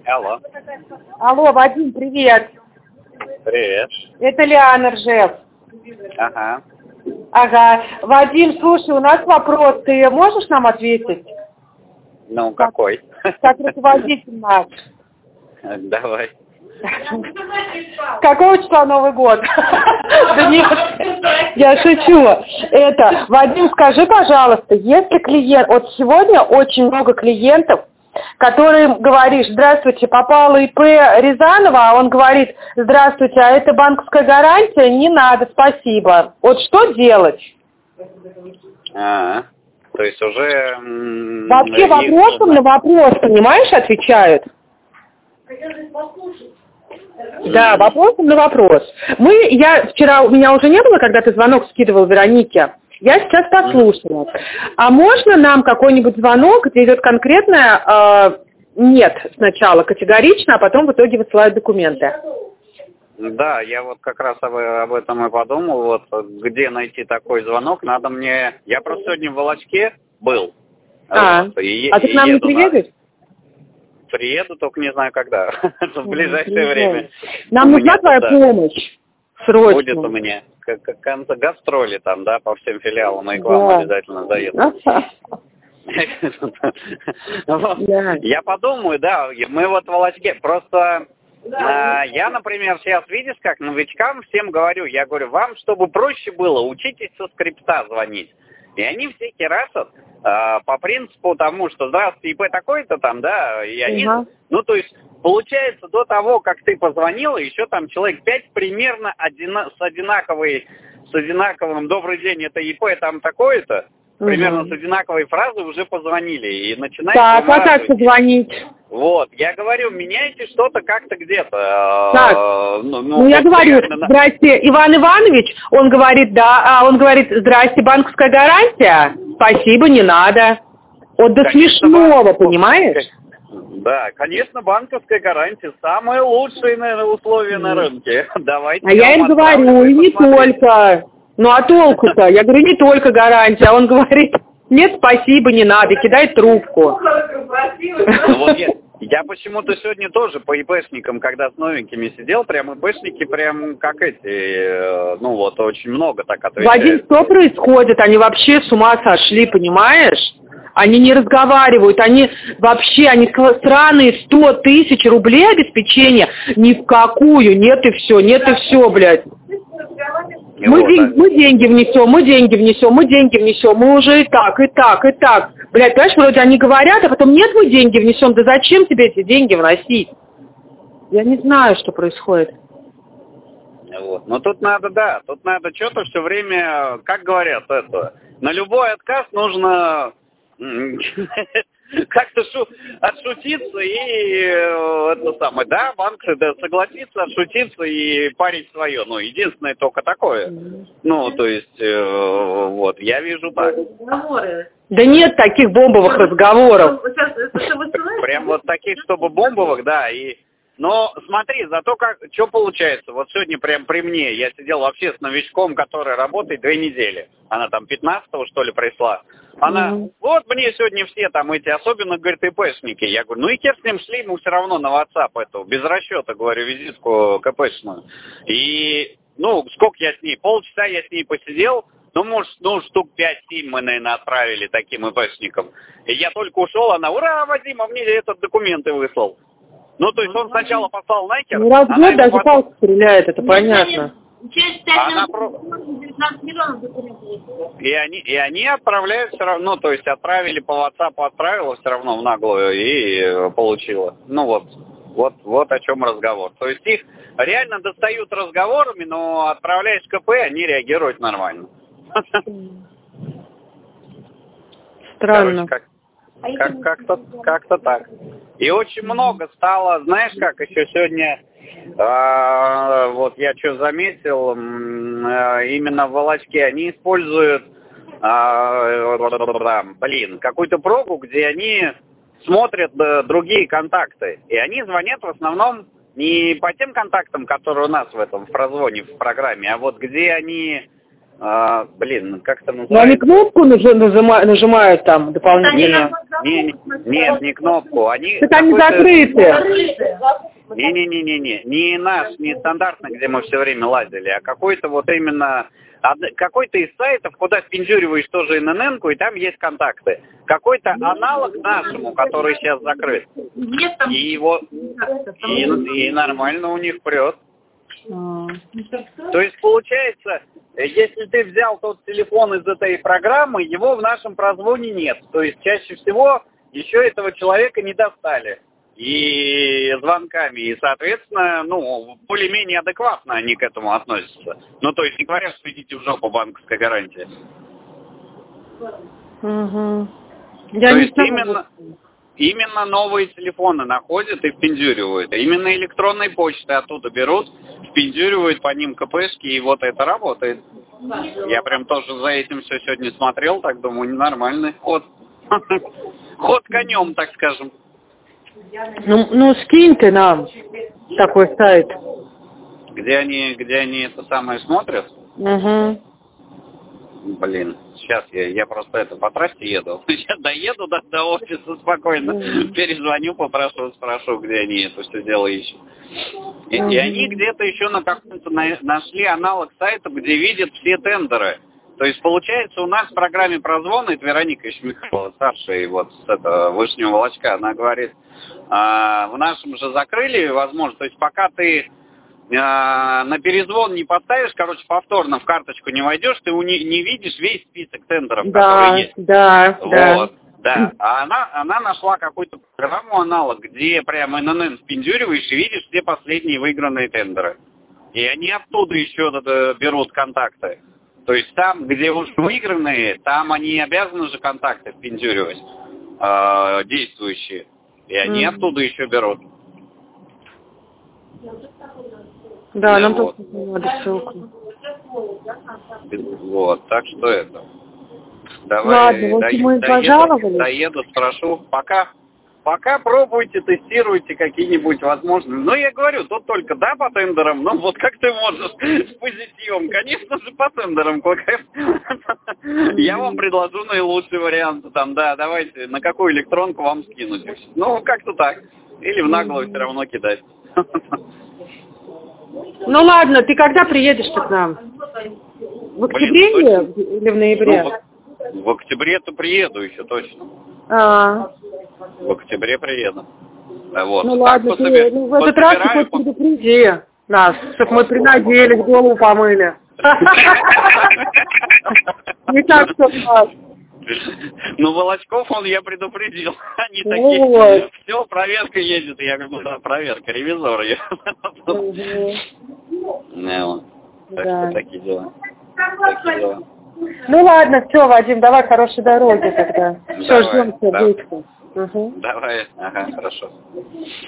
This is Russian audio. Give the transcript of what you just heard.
Алло. Алло, Вадим, привет. Привет. Это Лиана Ржев. Ага. Ага. Вадим, слушай, у нас вопрос. Ты можешь нам ответить? Ну, какой? Как руководитель наш. Давай. Какого числа Новый год? Да нет, я шучу. Вадим, скажи, пожалуйста, если клиент... Вот сегодня очень много клиентов, которым говоришь: здравствуйте, попало ИП Рязанова, а он говорит: здравствуйте, а это банковская гарантия? Не надо, спасибо. Вот что делать? То есть уже... Вообще вопросом на вопрос, понимаешь, отвечают. Да, вопросом на вопрос. Вчера, у меня уже не было, когда ты звонок скидывал Веронике. Я сейчас послушала. А можно нам какой-нибудь звонок, где идет конкретное «нет» сначала, категорично, а потом в итоге высылают документы? Да, я вот как раз об этом и подумал. Вот где найти такой звонок, надо мне... Я просто сегодня в Волочке был. А ты к нам не приедешь? Приеду, только не знаю когда. В ближайшее время. Нам нужна твоя помощь. Срочно. Будет у меня гастроли там, да, по всем филиалам, и к вам обязательно заеду. Я подумаю, да, мы вот в Волочке. Просто я, например, сейчас, видишь, как новичкам всем говорю, я говорю, вам, чтобы проще было, учитесь со скрипта звонить. И они все керасят по принципу тому, что здравствуйте, ИП такой-то там, да, и они, ну, то есть, получается, до того, как ты позвонил, еще там человек 5 примерно с одинаковым «добрый день, это ИП, там такое-то», примерно с одинаковой фразой уже позвонили, и начинает... Так, а как позвонить? Вот, я говорю, меняйте что-то как-то где-то. Так, я говорю, здрасте, Иван Иванович, он говорит, да, он говорит, здрасте, банковская гарантия, спасибо, не надо. Вот до смешного, понимаешь? Да, конечно, банковская гарантия, самые лучшие, наверное, условия на рынке. Давайте. А я им говорю, и не только. Ну а толку-то? Я говорю, не только гарантия, а он говорит... Нет, спасибо, не надо, кидает трубку. Ну, вот я почему-то сегодня тоже по ИПшникам, когда с новенькими сидел, прям ИПшники прям как эти, ну вот, очень много так отвечают. Вадим, что происходит? Они вообще с ума сошли, понимаешь? Они не разговаривают, они сраные 100 тысяч рублей обеспечения, ни в какую, нет и все, блядь. Мы деньги внесем, мы уже и так. Блядь, понимаешь, вроде они говорят, а потом нет, мы деньги внесем. Да зачем тебе эти деньги вносить? Я не знаю, что происходит. Вот. Но тут надо что-то все время, как говорят, на любой отказ нужно как-то отшутиться и банк согласится отшутиться и парить свое. Ну, единственное только такое. Ну, то есть, вот, я вижу так. Да нет таких бомбовых разговоров. Прям вот таких, чтобы бомбовых, да, и... Но смотри, зато что получается, вот сегодня прям при мне, я сидел вообще с новичком, который работает 2 недели. Она там 15-го, что ли, пришла. Она, вот мне сегодня все там эти, особенно, говорит, ИПшники. Я говорю, ну и хер с ним, шли ему все равно на WhatsApp эту, без расчета, говорю, визитку КПшную. И, ну, сколько я с ней, полчаса я с ней посидел, ну, может, штук 5-7 мы, наверное, отправили таким ИПшникам. И я только ушел, она, ура, Вадим, а мне этот документы выслал. Ну, то есть он сначала послал нахер. Ну, раз в год даже палку стреляет, это понятно. И они отправляют все равно, то есть отправили по WhatsApp, отправила все равно в наглую и получила. Ну вот о чем разговор. То есть их реально достают разговорами, но отправляешь КП, они реагируют нормально. Странно. Короче, как-то так. И очень много стало, знаешь как, еще сегодня, вот я что заметил, именно в Волочке они используют, какую-то прогу, где они смотрят другие контакты. И они звонят в основном не по тем контактам, которые у нас в прозвоне, в программе, а вот где они Блин, как это называется? Ну, они кнопку нажимают там дополнительно. Нет, не кнопку. Они закрыты. Не стандартно, где мы все время лазили, а какой-то вот именно, какой-то из сайтов, куда впендюриваешь тоже ИНН-ку, и там есть контакты. Какой-то аналог нашему, который сейчас закрыт. И вот, и нормально у них прет. То есть получается, если ты взял тот телефон из этой программы, его в нашем прозвоне нет. То есть чаще всего еще этого человека не достали. И звонками, и, соответственно, ну, более-менее адекватно они к этому относятся. Ну, то есть не говорят, что идите в жопу, банковская гарантия. Угу. То есть именно новые телефоны находят и впендюривают. Именно электронные почты оттуда берут, впендюривают по ним КПшки, и вот это работает. Я прям тоже за этим все сегодня смотрел, так думаю, нормальный ход. Ход конем, так скажем. Ну скинь ты нам такой сайт. Где они это самое смотрят? Угу. Блин, сейчас я просто по трассе еду. Сейчас доеду до офиса спокойно, перезвоню, спрошу, где они это все дело ищут. И они где-то еще на каком-то нашли аналог сайта, где видят все тендеры. То есть, получается, у нас в программе прозвона, это Вероника еще Михайлова, старшая, вот с этого Вышнего Волочка, она говорит, в нашем же закрыли возможность, то есть пока ты на перезвон не поставишь, короче, повторно в карточку не войдешь, ты не видишь весь список тендеров, которые есть. Да. Да. А она нашла какую-то программу аналог, где прямо ИНН впендюриваешь и видишь все последние выигранные тендеры. И они оттуда еще берут контакты. То есть там, где уже выигранные, там они обязаны же контакты впендюривать, действующие. И они оттуда еще берут. Да, нам вот. тоже надо ссылку. Вот, так что это. Давай, ладно, доеду, спрошу. Пока пробуйте, тестируйте какие-нибудь возможные. Но я говорю, тут только да по тендерам, но вот как ты можешь с позитивом? Конечно же по тендерам. Я вам предложу наилучший вариант. Там, да, давайте, на какую электронку вам скинуть. Ну, как-то так. Или в наглую все равно кидать. Ну ладно, ты когда приедешь-то к нам? В октябре или в ноябре? В октябре-то приеду еще точно. В октябре приеду. Вот. Ну ладно, в этот раз ты хоть предупреди нас, чтобы мы принадеялись, голову помыли. Не так, что нас. Ну, Волочков я предупредил. Они такие, все, проверка едет. Я говорю, да, проверка, ревизор. Так что такие дела. Ну ладно, все, Вадим, давай хорошей дороги тогда. Все, ждем тебя. Давай, ага, хорошо.